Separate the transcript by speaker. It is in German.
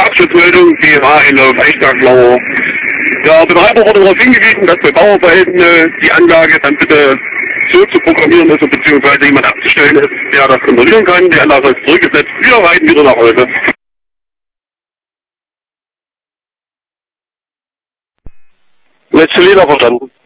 Speaker 1: Abschlussmeldung, die H-Einlauf Eichberglau. Der Betreiber wurde darauf hingewiesen, dass bei Bauarbeiten die Anlage dann bitte so zu programmieren ist, beziehungsweise jemand abzustellen ist, der das kontrollieren kann. Die Anlage ist zurückgesetzt, wir reiten wieder nach Hause.
Speaker 2: Letzte Lieder verstanden.